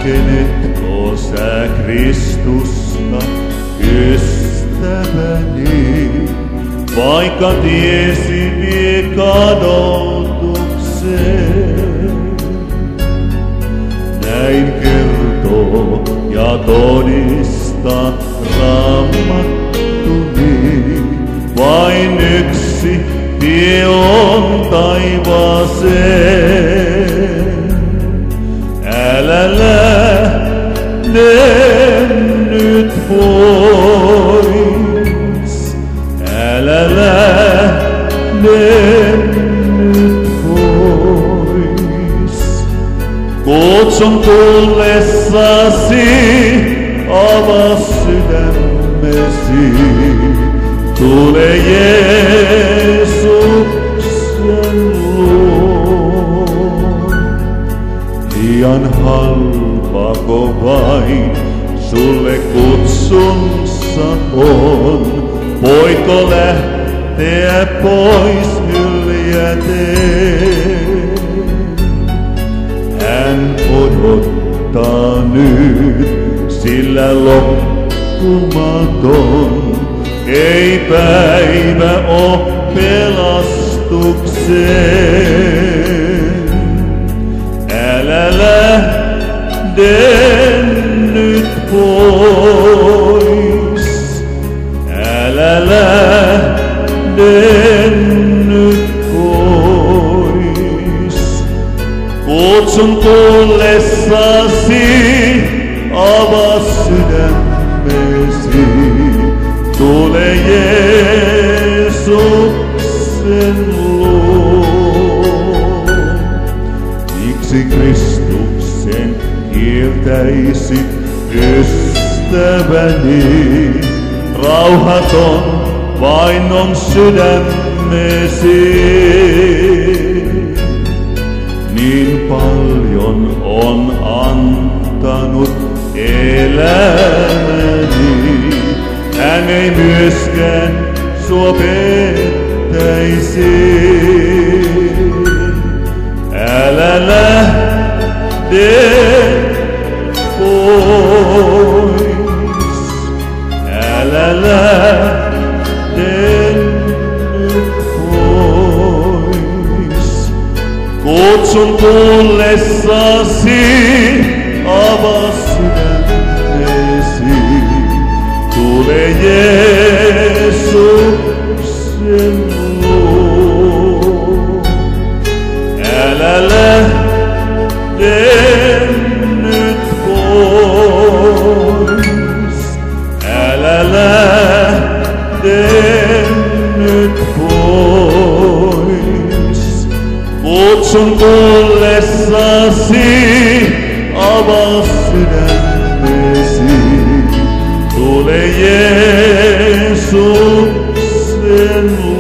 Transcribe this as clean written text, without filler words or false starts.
Rakennetko sä Kristusta, ystäväni, vaikka tiesi vie kadotukseen? Näin kertoo ja todistaa Raamattuni, vain yksi tie on taivaaseen. Älä lähde nyt pois, älä lähde nyt pois. Kutsun tullessasi, avaa sydämesi, tule Jeesuksen luo. Liian halpako vain sulle kutsunsa on, voitko lähteä pois hyljäten? Hän odottaa nyt, sillä loppumaton ei päivä oo pelastukseen. Älä lähde nyt pois, älä lähde nyt pois. Kutsun tullessasi, avaa sydämesi, tule Jeesuksen luo. Miksi Kristuksen kieltäisit, ystäväni? Rauhaton vain on sydämesi. Niin paljon on antanut elämäni, hän ei myöskään sua pettäisi. Älä lähde pois, älä lähde nyt pois. Kutsun tullessasi, avaa sydämesi, tule Jeesuksen luo. Älä lähde nyt pois, älä lähde nyt pois. Kutsun tullessasi, avaa sydämesi, tule Jeesuksen luo.